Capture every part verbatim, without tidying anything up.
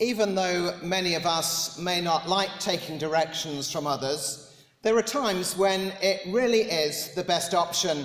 Even though many of us may not like taking directions from others, there are times when it really is the best option.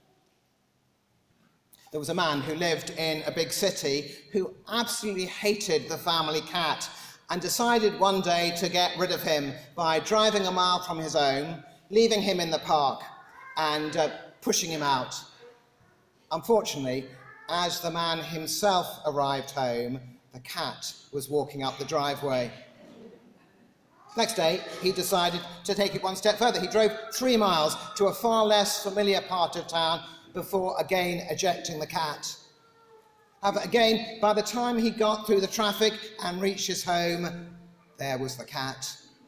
There was a man who lived in a big city who absolutely hated the family cat and decided one day to get rid of him by driving a mile from his home, leaving him in the park and uh, pushing him out. Unfortunately, as the man himself arrived home, the cat was walking up the driveway. Next day, he decided to take it one step further. He drove three miles to a far less familiar part of town before again ejecting the cat. However, again, by the time he got through the traffic and reached his home, there was the cat.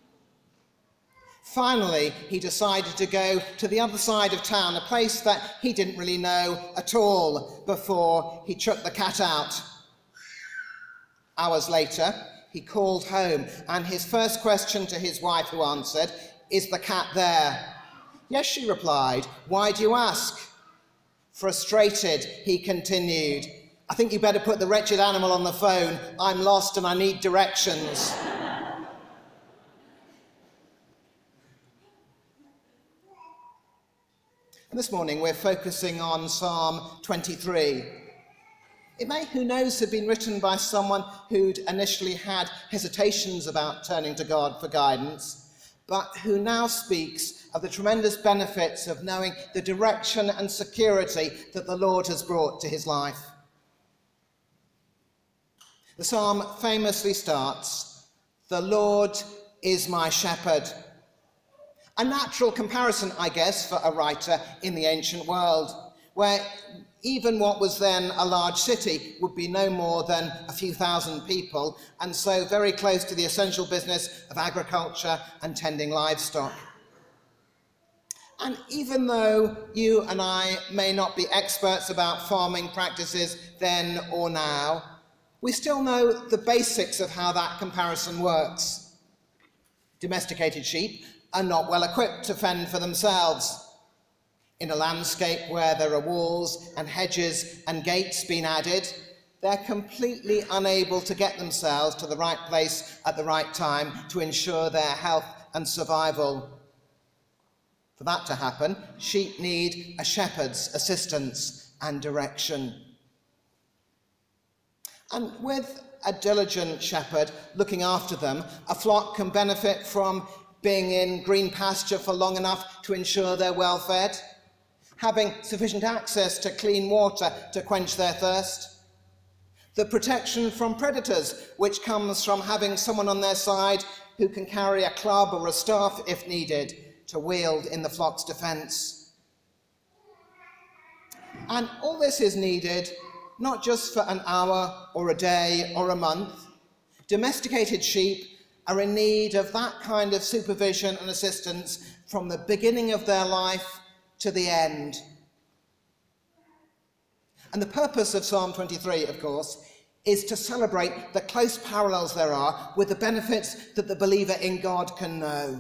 Finally, he decided to go to the other side of town, a place that he didn't really know at all, before he chucked the cat out. Hours later, he called home, and his first question to his wife, who answered, "Is the cat there?" "Yes," she replied. "Why do you ask?" Frustrated, he continued, "I think you better put the wretched animal on the phone. I'm lost and I need directions." And this morning we're focusing on Psalm twenty-three. It may, who knows, have been written by someone who'd initially had hesitations about turning to God for guidance, but who now speaks of the tremendous benefits of knowing the direction and security that the Lord has brought to his life. The psalm famously starts, "The Lord is my shepherd." A natural comparison, I guess, for a writer in the ancient world, where even what was then a large city would be no more than a few thousand people, and so very close to the essential business of agriculture and tending livestock. And even though you and I may not be experts about farming practices then or now, we still know the basics of how that comparison works. Domesticated sheep are not well equipped to fend for themselves. In a landscape where there are walls and hedges and gates being added, they're completely unable to get themselves to the right place at the right time to ensure their health and survival. For that to happen, sheep need a shepherd's assistance and direction. And with a diligent shepherd looking after them, a flock can benefit from being in green pasture for long enough to ensure they're well fed, having sufficient access to clean water to quench their thirst, the protection from predators, which comes from having someone on their side who can carry a club or a staff if needed to wield in the flock's defence. And all this is needed not just for an hour or a day or a month. Domesticated sheep are in need of that kind of supervision and assistance from the beginning of their life to the end. And the purpose of Psalm twenty-three, of course, is to celebrate the close parallels there are with the benefits that the believer in God can know.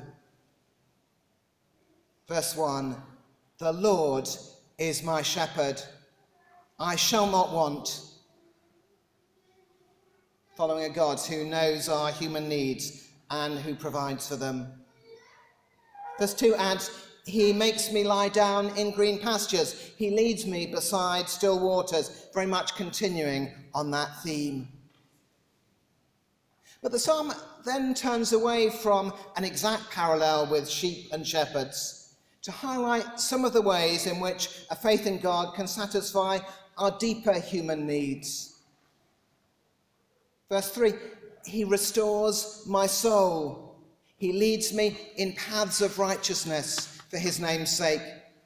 Verse one, "The Lord is my shepherd, I shall not want." Following a God who knows our human needs and who provides for them. Verse two adds, "He makes me lie down in green pastures. He leads me beside still waters," very much continuing on that theme. But the psalm then turns away from an exact parallel with sheep and shepherds to highlight some of the ways in which a faith in God can satisfy our deeper human needs. Verse three, "He restores my soul. He leads me in paths of righteousness for his name's sake."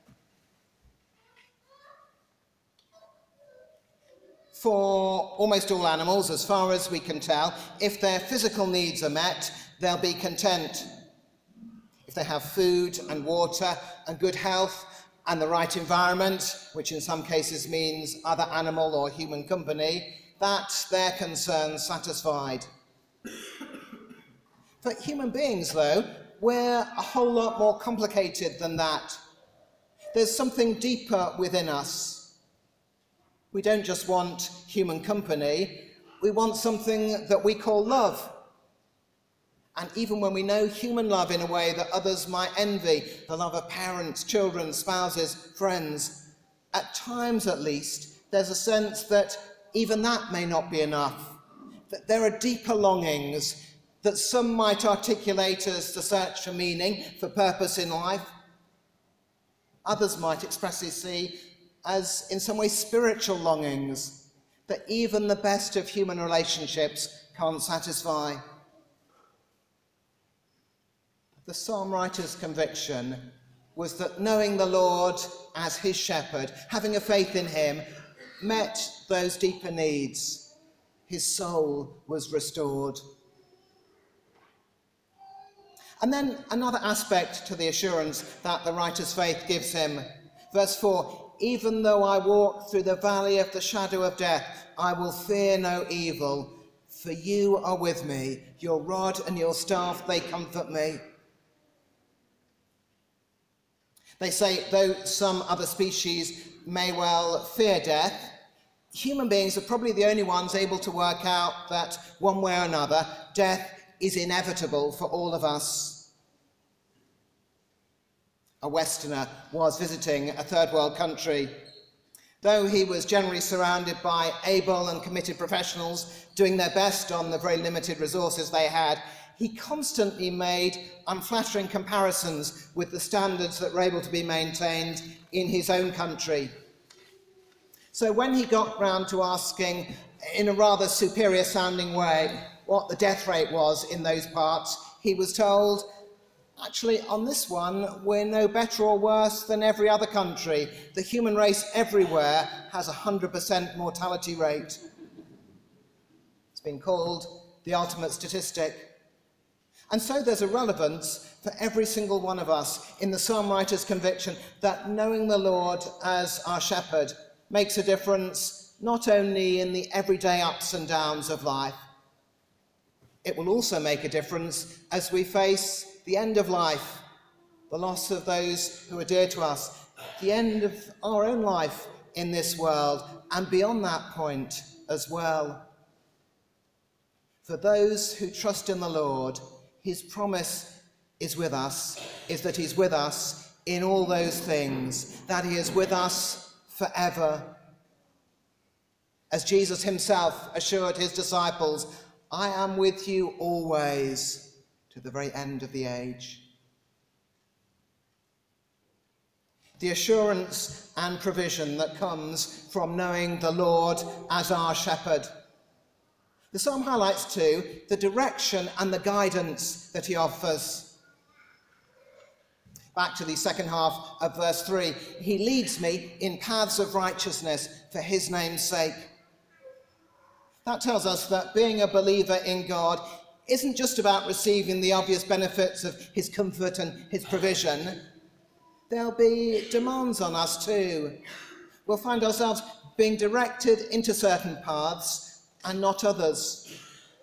For almost all animals, as far as we can tell, if their physical needs are met, they'll be content. If they have food and water and good health and the right environment, which in some cases means other animal or human company, that's their concerns satisfied. For human beings, though, we're a whole lot more complicated than that. There's something deeper within us. We don't just want human company, we want something that we call love. And even when we know human love in a way that others might envy, the love of parents, children, spouses, friends, at times at least, there's a sense that even that may not be enough, that there are deeper longings that some might articulate as the search for meaning, for purpose in life. Others might expressly see as, in some way, spiritual longings that even the best of human relationships can't satisfy. The psalm writer's conviction was that knowing the Lord as his shepherd, having a faith in him, met those deeper needs. His soul was restored. And then another aspect to the assurance that the writer's faith gives him. Verse four, even though I walk through the valley of the shadow of death, I will fear no evil, for you are with me. Your rod and your staff, they comfort me. They say, though some other species may well fear death, human beings are probably the only ones able to work out that, one way or another, death is inevitable for all of us. A Westerner was visiting a third world country. Though he was generally surrounded by able and committed professionals doing their best on the very limited resources they had, he constantly made unflattering comparisons with the standards that were able to be maintained in his own country. So when he got round to asking, in a rather superior sounding way, what the death rate was in those parts, he was told, actually, on this one, we're no better or worse than every other country. The human race everywhere has a one hundred percent mortality rate. It's been called the ultimate statistic. And so there's a relevance for every single one of us in the psalm writer's conviction that knowing the Lord as our shepherd makes a difference not only in the everyday ups and downs of life, it will also make a difference as we face the end of life, the loss of those who are dear to us, the end of our own life in this world, and beyond that point as well. For those who trust in the Lord, his promise is with us, is that he's with us in all those things, that he is with us forever. As Jesus himself assured his disciples, I am with you always to the very end of the age. The assurance and provision that comes from knowing the Lord as our shepherd. The psalm highlights too the direction and the guidance that he offers. Back to the second half of verse three, he leads me in paths of righteousness for his name's sake. That tells us that being a believer in God isn't just about receiving the obvious benefits of his comfort and his provision. There'll be demands on us too. We'll find ourselves being directed into certain paths and not others.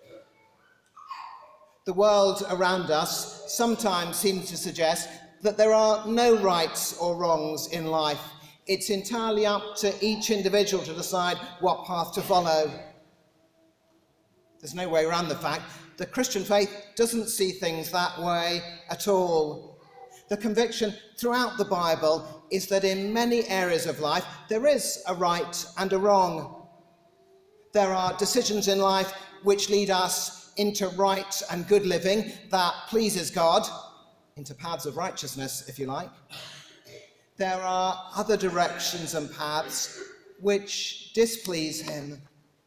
The world around us sometimes seems to suggest that there are no rights or wrongs in life. It's entirely up to each individual to decide what path to follow. There's no way around the fact the Christian faith doesn't see things that way at all. The conviction throughout the Bible is that in many areas of life there is a right and a wrong. There are decisions in life which lead us into right and good living that pleases God, into paths of righteousness, if you like. There are other directions and paths which displease him.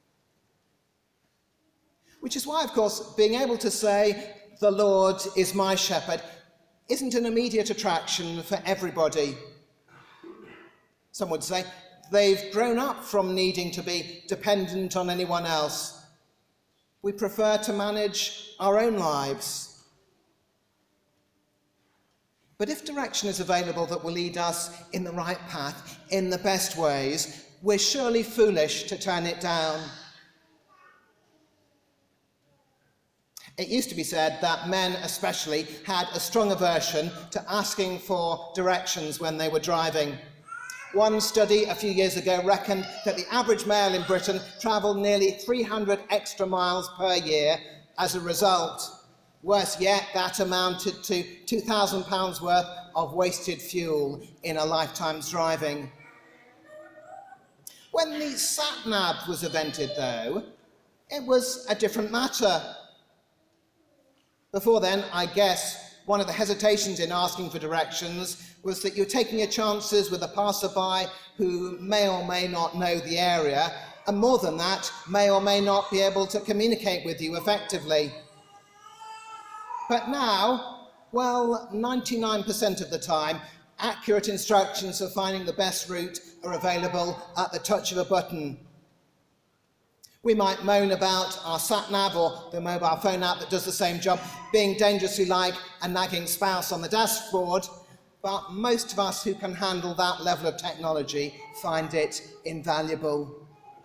Which is why, of course, being able to say, the Lord is my shepherd, isn't an immediate attraction for everybody. Some would say they've grown up from needing to be dependent on anyone else. We prefer to manage our own lives. But if direction is available that will lead us in the right path, in the best ways, we're surely foolish to turn it down. It used to be said that men especially had a strong aversion to asking for directions when they were driving. One study a few years ago reckoned that the average male in Britain travelled nearly three hundred extra miles per year as a result. Worse yet, that amounted to two thousand pounds worth of wasted fuel in a lifetime's driving. When the sat-nav was invented, though, it was a different matter. Before then, I guess, one of the hesitations in asking for directions was that you're taking your chances with a passerby who may or may not know the area, and more than that, may or may not be able to communicate with you effectively. But now, well, ninety-nine percent of the time, accurate instructions for finding the best route are available at the touch of a button. We might moan about our sat-nav or the mobile phone app that does the same job being dangerously like a nagging spouse on the dashboard, but most of us who can handle that level of technology find it invaluable.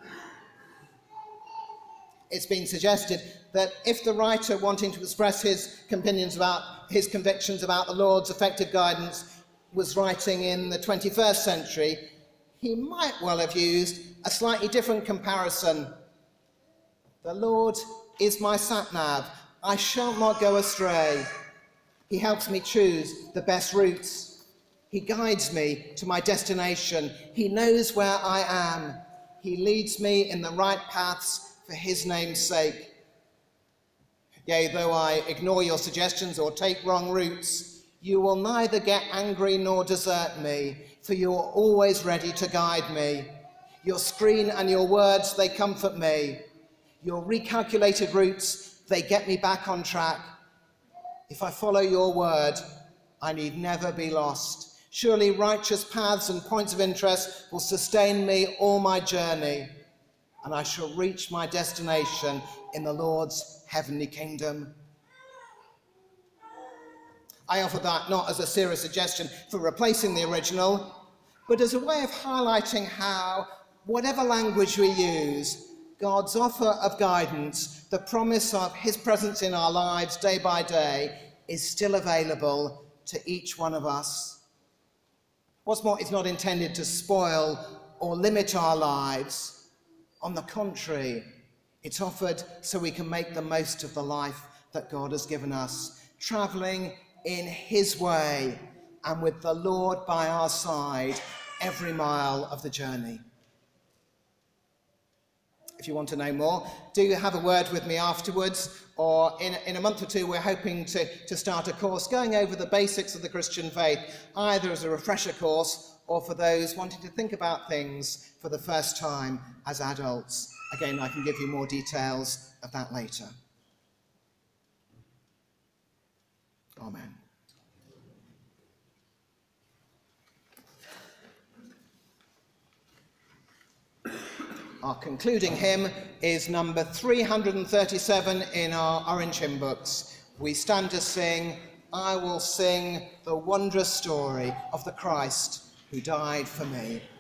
It's been suggested that if the writer wanting to express his opinions about his convictions about the Lord's effective guidance was writing in the twenty-first century, he might well have used a slightly different comparison. The Lord is my sat-nav. I shall not go astray. He helps me choose the best routes. He guides me to my destination. He knows where I am. He leads me in the right paths for his name's sake. Yea, though I ignore your suggestions or take wrong routes, you will neither get angry nor desert me, for you are always ready to guide me. Your screen and your words, they comfort me. Your recalculated routes, they get me back on track. If I follow your word, I need never be lost. Surely righteous paths and points of interest will sustain me all my journey, and I shall reach my destination in the Lord's heavenly kingdom. I offer that not as a serious suggestion for replacing the original, but as a way of highlighting how, whatever language we use, God's offer of guidance, the promise of his presence in our lives day by day, is still available to each one of us. What's more, it's not intended to spoil or limit our lives. On the contrary, it's offered so we can make the most of the life that God has given us, travelling in his way and with the Lord by our side every mile of the journey. If you want to know more, do have a word with me afterwards, or in, in a month or two we're hoping to, to start a course going over the basics of the Christian faith, either as a refresher course or for those wanting to think about things for the first time as adults. Again, I can give you more details of that later. Amen. Our concluding hymn is number three hundred thirty-seven in our orange hymn books. We stand to sing, "I will sing the wondrous story of the Christ who died for me."